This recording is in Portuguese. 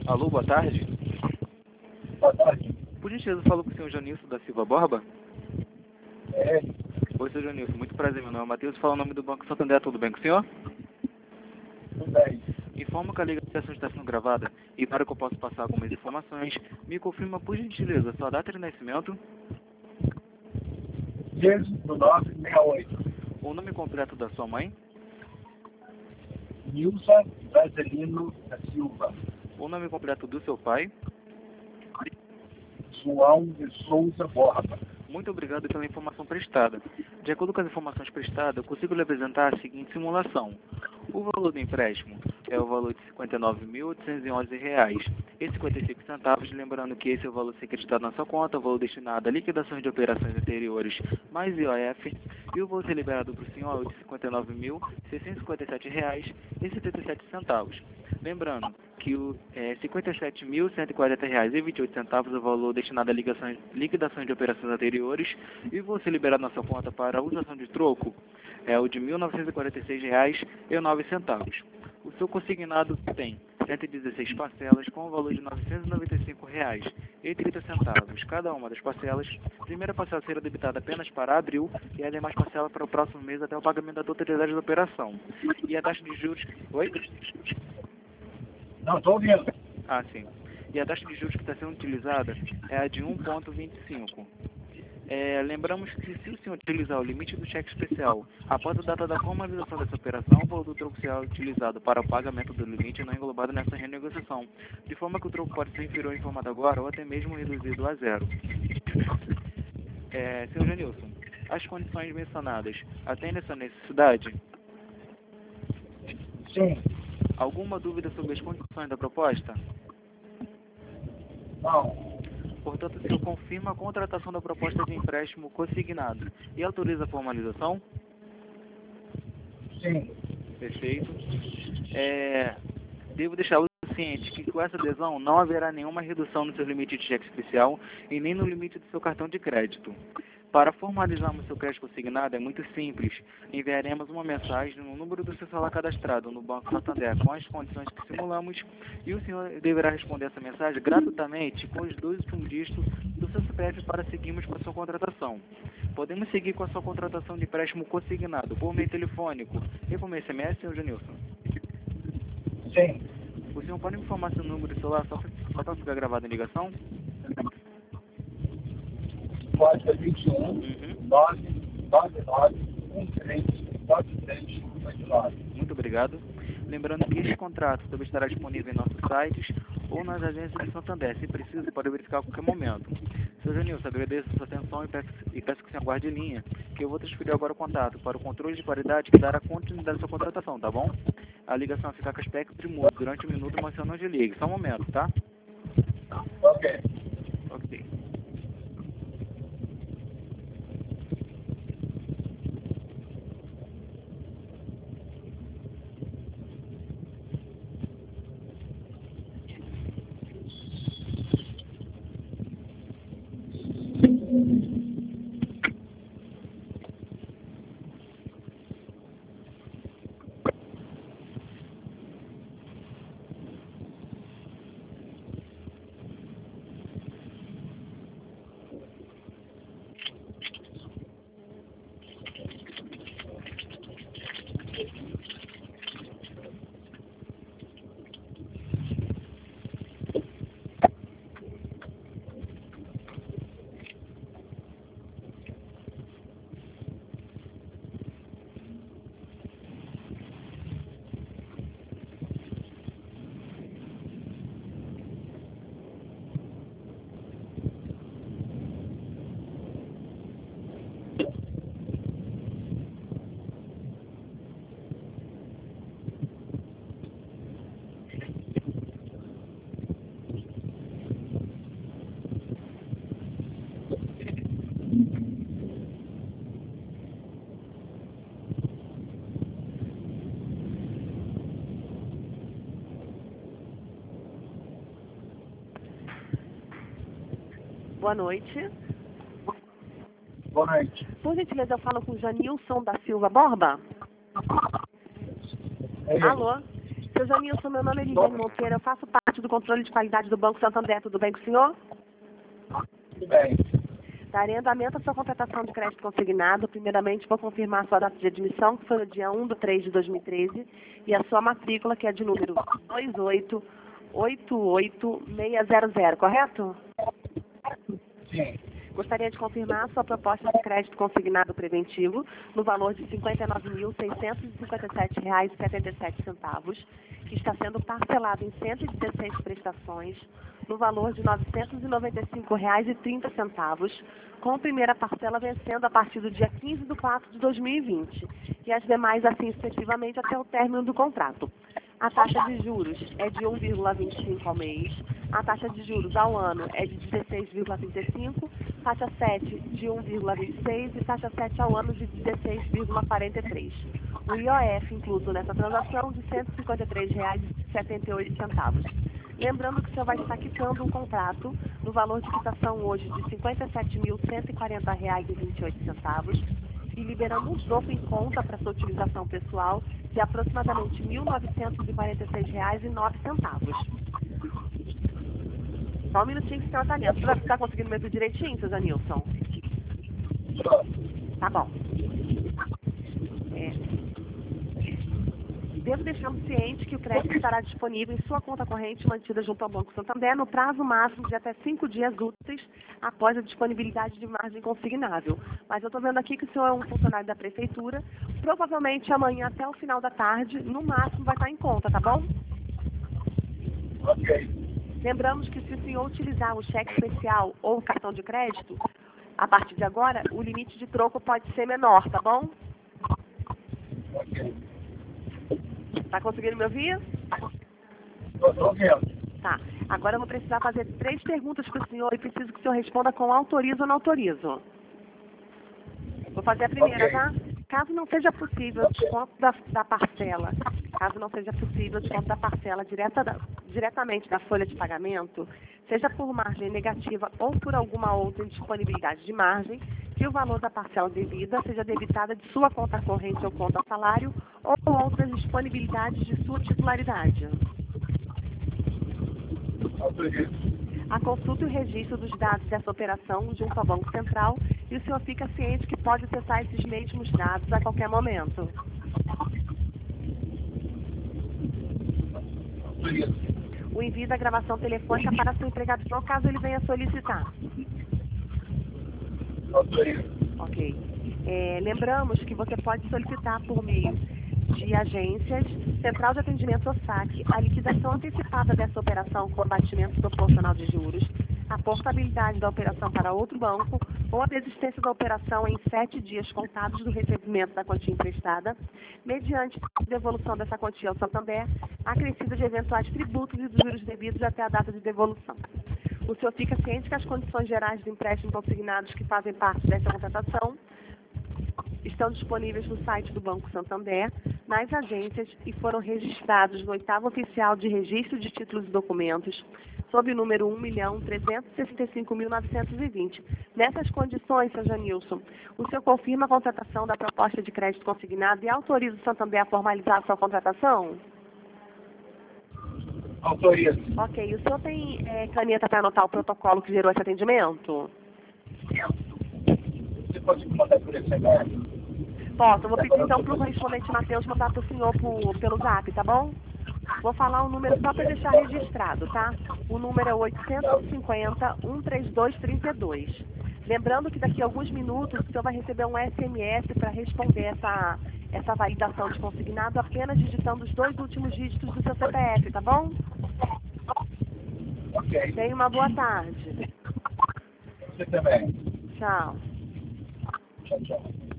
Alô, boa tarde. Boa tarde. Por gentileza, falo com o senhor Janilson da Silva Borba? É, Oi, senhor Janilson, muito prazer, meu nome é Matheus, fala o nome do Banco Santander, tudo bem com o senhor? tudo bem. Informo que a ligação está sendo gravada e para que eu possa passar algumas informações, me confirma, por gentileza, sua data de nascimento, 13/9/68. o nome completo da sua mãe, Nilza Brasilino da Silva. o nome completo do seu pai. João de Souza Borba. Muito obrigado pela informação prestada. De acordo com as informações prestadas, eu consigo lhe apresentar a seguinte simulação. O valor do empréstimo é o valor de R$ 59.811,55, lembrando que esse é o valor a ser acreditado na sua conta, o valor destinado a liquidações de operações anteriores mais IOF, e o valor ser liberado para o senhor é o de R$ 59.657,77. Lembrando que o R$ 57.140,28 é o valor destinado a liquidações de operações anteriores, e o valor ser liberado na sua conta para a usação de troco é o de R$ 1.946,09. O seu consignado tem 116 parcelas com o valor de R$ 995,30. Cada uma das parcelas, a primeira parcela será debitada apenas para abril e a demais parcela para o próximo mês até o pagamento da totalidade da operação. E a taxa de juros... Oi? Não, estou ouvindo. Ah, sim. E a taxa de juros que está sendo utilizada é a de 1,25. Lembramos que se o senhor utilizar o limite do cheque especial após a data da formalização dessa operação, o valor do troco será utilizado para o pagamento do limite não englobado nessa renegociação, de forma que o troco pode ser inferior ao informado agora ou até mesmo reduzido a zero. Senhor Janilson, as condições mencionadas atendem essa necessidade? Sim. Alguma dúvida sobre as condições da proposta? Não. Portanto, o senhor confirma a contratação da proposta de empréstimo consignado e autoriza a formalização? Sim. Perfeito. Devo deixar o ciente que com essa adesão não haverá nenhuma redução no seu limite de cheque especial e nem no limite do seu cartão de crédito. Para formalizarmos seu crédito consignado é muito simples. Enviaremos uma mensagem no número do seu celular cadastrado no Banco Santander com as condições que simulamos e o senhor deverá responder essa mensagem gratuitamente com os 2 últimos dígitos do seu CPF para seguirmos com a sua contratação. Podemos seguir com a sua contratação de empréstimo consignado por meio telefônico e por meio SMS, senhor Janilson? Sim. O senhor pode me informar seu número de celular só para ficar gravado em ligação? Código 21 999 139389. Muito obrigado. Lembrando que este contrato também estará disponível em nossos sites ou nas agências de Santander. Se precisa, pode verificar a qualquer momento. Seu Janilson, agradeço a sua atenção e peço que o senhor aguarde em linha, que eu vou transferir agora o contato para o controle de qualidade que dará continuidade à sua contratação, tá bom? A ligação vai ficar com aspecto de mudo durante 1 minuto, mas o senhor não desligue. Só um momento, tá? Ok. Ok. Boa noite. Boa noite. Por gentileza, eu falo com o Janilson da Silva Borba? É. Alô? Seu Janilson, meu nome é Lidiane Monteiro, eu faço parte Mate do controle de qualidade do Banco Santander. Tudo bem com o senhor? Tudo bem. Darei andamento à sua contratação de crédito consignado. Primeiramente, vou confirmar a sua data de admissão, que foi no dia 1/3/2013, e a sua matrícula, que é de número 2888600, correto? Sim. Gostaria de confirmar a sua proposta de crédito consignado preventivo no valor de R$ 59.657,77, que está sendo parcelado em 116 prestações, no valor de R$ 995,30, com a primeira parcela vencendo a partir do dia 15/4/2020 e as demais assim sucessivamente até o término do contrato. A taxa de juros é de 1,25 ao mês, a taxa de juros ao ano é de 16,35, taxa 7 de 1,26 e taxa 7 ao ano de 16,43. O IOF incluso nessa transação de R$ 153,78. Lembrando que o senhor vai estar quitando um contrato no valor de quitação hoje de R$ 57.140,28 e liberando um troco em conta para sua utilização pessoal de aproximadamente R$ 1.946,09. Só um minutinho que o senhor está lendo. Você vai estar conseguindo ver tudo direitinho, seu Janilson? Tá bom. Devo deixá-lo ciente que o crédito estará disponível em sua conta corrente mantida junto ao Banco Santander no prazo máximo de até 5 dias úteis após a disponibilidade de margem consignável. Mas eu estou vendo aqui que o senhor é um funcionário da Prefeitura. Provavelmente amanhã até o final da tarde, no máximo, vai estar em conta, tá bom? Ok. Lembramos que se o senhor utilizar o cheque especial ou o cartão de crédito, a partir de agora, o limite de troco pode ser menor, tá bom? Ok. Tá conseguindo me ouvir? Estou ouvindo. Tá. Agora eu vou precisar fazer 3 perguntas para o senhor e preciso que o senhor responda com autorizo ou não autorizo. Vou fazer a primeira, Ok. tá? Caso não seja possível o desconto da parcela, diretamente da folha de pagamento, seja por margem negativa ou por alguma outra indisponibilidade de margem, que o valor da parcela devida seja debitada de sua conta corrente ou conta salário ou outras disponibilidades de sua titularidade. Autorizo. A consulta e o registro dos dados dessa operação junto ao Banco Central e o senhor fica ciente que pode acessar esses mesmos dados a qualquer momento. Autorizo. O envio da gravação telefônica para seu empregador caso ele venha solicitar. Autorizo. Ok. Lembramos que você pode solicitar por meio de agências, Central de Atendimento ou SAC, a liquidação antecipada dessa operação com abatimento proporcional de juros, a portabilidade da operação para outro banco ou a desistência da operação em 7 dias contados do recebimento da quantia emprestada, mediante devolução dessa quantia ao Santander, acrescida de eventuais tributos e dos juros devidos até a data de devolução. O senhor fica ciente que as condições gerais do empréstimo consignados que fazem parte dessa contratação estão disponíveis no site do Banco Santander, nas agências e foram registrados no 8º Oficial de Registro de Títulos e Documentos, sob o número 1.365.920. Nessas condições, Sr. Janilson, o senhor confirma a contratação da proposta de crédito consignado e autoriza o Santander a formalizar a sua contratação? Autorizo. Ok. O senhor tem caneta para anotar o protocolo que gerou esse atendimento? Você pode me mandar por SMS? Posso. Eu vou pedir então para o correspondente Matheus mandar para o senhor pelo zap, tá bom? Vou falar o número só para deixar registrado, tá? O número é 850-132-32. Lembrando que daqui a alguns minutos o senhor vai receber um SMS para responder essa validação de consignado apenas digitando os 2 últimos dígitos do seu CPF, tá bom? Ok. Tenha uma boa tarde. Você também. Tchau. Tchau, tchau.